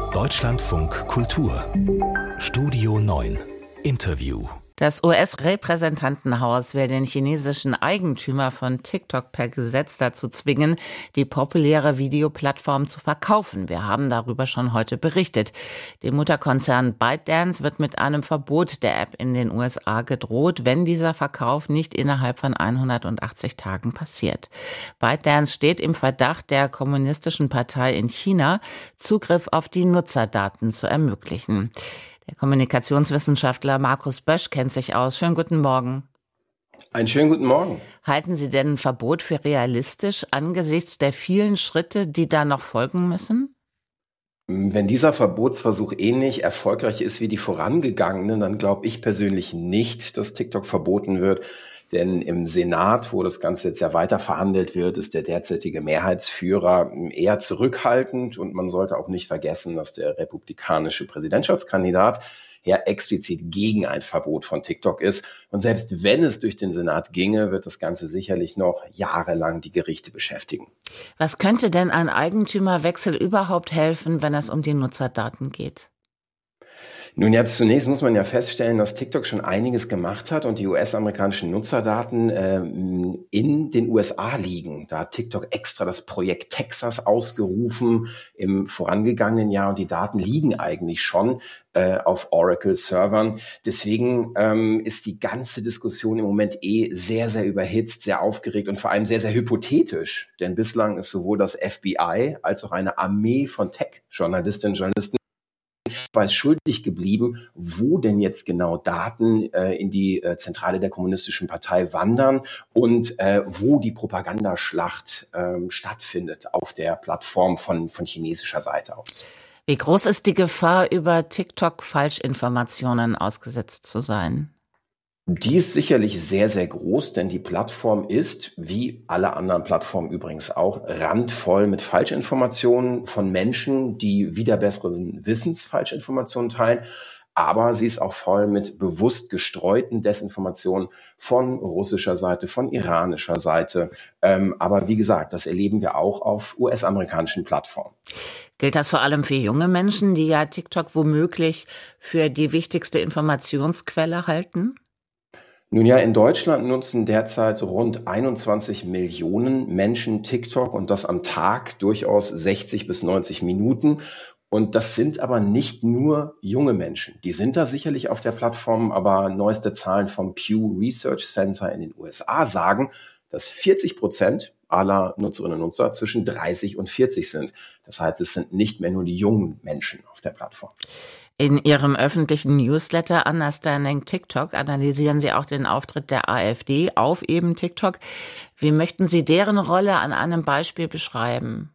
Deutschlandfunk Kultur Studio 9 Interview. Das US-Repräsentantenhaus will den chinesischen Eigentümer von TikTok per Gesetz dazu zwingen, die populäre Videoplattform zu verkaufen. Wir haben darüber schon heute berichtet. Dem Mutterkonzern ByteDance wird mit einem Verbot der App in den USA gedroht, wenn dieser Verkauf nicht innerhalb von 180 Tagen passiert. ByteDance steht im Verdacht, der Kommunistischen Partei in China Zugriff auf die Nutzerdaten zu ermöglichen. Der Kommunikationswissenschaftler Markus Bösch kennt sich aus. Schönen guten Morgen. Einen schönen guten Morgen. Halten Sie denn ein Verbot für realistisch angesichts der vielen Schritte, die da noch folgen müssen? Wenn dieser Verbotsversuch ähnlich erfolgreich ist wie die vorangegangenen, dann glaube ich persönlich nicht, dass TikTok verboten wird. Denn im Senat, wo das Ganze jetzt ja weiter verhandelt wird, ist der derzeitige Mehrheitsführer eher zurückhaltend. Und man sollte auch nicht vergessen, dass der republikanische Präsidentschaftskandidat ja explizit gegen ein Verbot von TikTok ist. Und selbst wenn es durch den Senat ginge, wird das Ganze sicherlich noch jahrelang die Gerichte beschäftigen. Was könnte denn ein Eigentümerwechsel überhaupt helfen, wenn es um die Nutzerdaten geht? Nun ja, zunächst muss man ja feststellen, dass TikTok schon einiges gemacht hat und die US-amerikanischen Nutzerdaten in den USA liegen. Da hat TikTok extra das Projekt Texas ausgerufen im vorangegangenen Jahr und die Daten liegen eigentlich schon auf Oracle-Servern. Deswegen ist die ganze Diskussion im Moment sehr, sehr überhitzt, sehr aufgeregt und vor allem sehr, sehr hypothetisch. Denn bislang ist sowohl das FBI als auch eine Armee von Tech-Journalistinnen und Journalisten weiß schuldig geblieben, wo denn jetzt genau Daten in die Zentrale der Kommunistischen Partei wandern und wo die Propagandaschlacht stattfindet auf der Plattform von chinesischer Seite aus. Wie groß ist die Gefahr, über TikTok Falschinformationen ausgesetzt zu sein? Die ist sicherlich sehr, sehr groß, denn die Plattform ist, wie alle anderen Plattformen übrigens auch, randvoll mit Falschinformationen von Menschen, die wider besseren Wissens Falschinformationen teilen. Aber sie ist auch voll mit bewusst gestreuten Desinformationen von russischer Seite, von iranischer Seite. Aber wie gesagt, das erleben wir auch auf US-amerikanischen Plattformen. Gilt das vor allem für junge Menschen, die ja TikTok womöglich für die wichtigste Informationsquelle halten? Nun ja, in Deutschland nutzen derzeit rund 21 Millionen Menschen TikTok und das am Tag durchaus 60 bis 90 Minuten. Und das sind aber nicht nur junge Menschen. Die sind da sicherlich auf der Plattform, aber neueste Zahlen vom Pew Research Center in den USA sagen, dass 40% aller Nutzerinnen und Nutzer zwischen 30 und 40 sind. Das heißt, es sind nicht mehr nur die jungen Menschen auf der Plattform. In Ihrem öffentlichen Newsletter Understanding TikTok analysieren Sie auch den Auftritt der AfD auf eben TikTok. Wie möchten Sie deren Rolle an einem Beispiel beschreiben?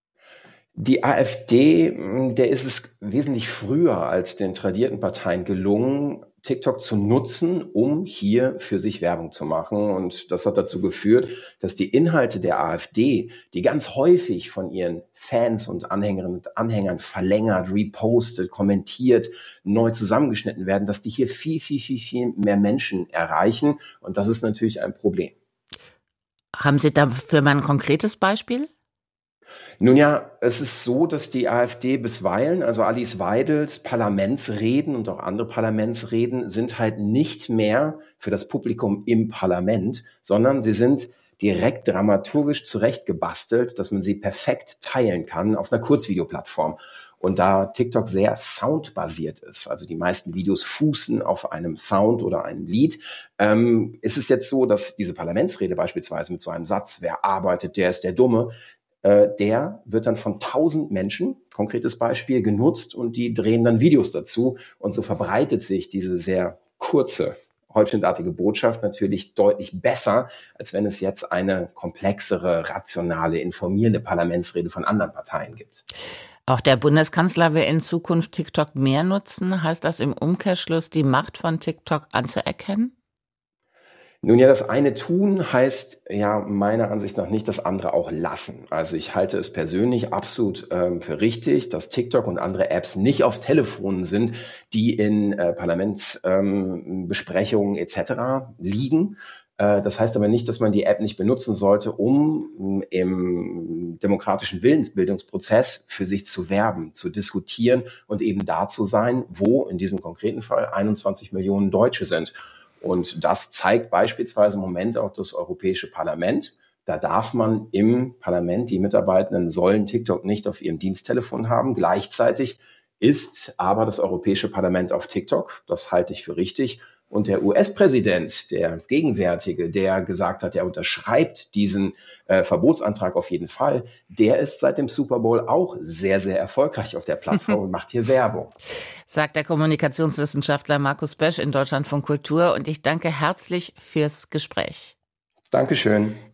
Die AfD, der ist es wesentlich früher als den tradierten Parteien gelungen, TikTok zu nutzen, um hier für sich Werbung zu machen. Und das hat dazu geführt, dass die Inhalte der AfD, die ganz häufig von ihren Fans und Anhängerinnen und Anhängern verlängert, repostet, kommentiert, neu zusammengeschnitten werden, dass die hier viel, viel, viel, viel mehr Menschen erreichen. Und das ist natürlich ein Problem. Haben Sie dafür mal ein konkretes Beispiel? Nun ja, es ist so, dass die AfD bisweilen, also Alice Weidels Parlamentsreden und auch andere Parlamentsreden sind halt nicht mehr für das Publikum im Parlament, sondern sie sind direkt dramaturgisch zurechtgebastelt, dass man sie perfekt teilen kann auf einer Kurzvideoplattform. Und da TikTok sehr soundbasiert ist, also die meisten Videos fußen auf einem Sound oder einem Lied, ist es jetzt so, dass diese Parlamentsrede beispielsweise mit so einem Satz, wer arbeitet, der ist der Dumme, der wird dann von 1000 Menschen, konkretes Beispiel, genutzt und die drehen dann Videos dazu. Und so verbreitet sich diese sehr kurze, holzschnittartige Botschaft natürlich deutlich besser, als wenn es jetzt eine komplexere, rationale, informierende Parlamentsrede von anderen Parteien gibt. Auch der Bundeskanzler will in Zukunft TikTok mehr nutzen. Heißt das im Umkehrschluss, die Macht von TikTok anzuerkennen? Nun ja, das eine tun heißt ja meiner Ansicht nach nicht das andere auch lassen. Also ich halte es persönlich absolut für richtig, dass TikTok und andere Apps nicht auf Telefonen sind, die in Parlamentsbesprechungen etc. liegen. Das heißt aber nicht, dass man die App nicht benutzen sollte, um im demokratischen Willensbildungsprozess für sich zu werben, zu diskutieren und eben da zu sein, wo in diesem konkreten Fall 21 Millionen Deutsche sind. Und das zeigt beispielsweise im Moment auch das Europäische Parlament. Da darf man im Parlament, die Mitarbeitenden sollen TikTok nicht auf ihrem Diensttelefon haben. Gleichzeitig ist aber das Europäische Parlament auf TikTok. Das halte ich für richtig. Und der US-Präsident, der gegenwärtige, der gesagt hat, er unterschreibt diesen Verbotsantrag auf jeden Fall, der ist seit dem Super Bowl auch sehr, sehr erfolgreich auf der Plattform und macht hier Werbung. Sagt der Kommunikationswissenschaftler Markus Bösch in Deutschlandfunk Kultur. Und ich danke herzlich fürs Gespräch. Dankeschön.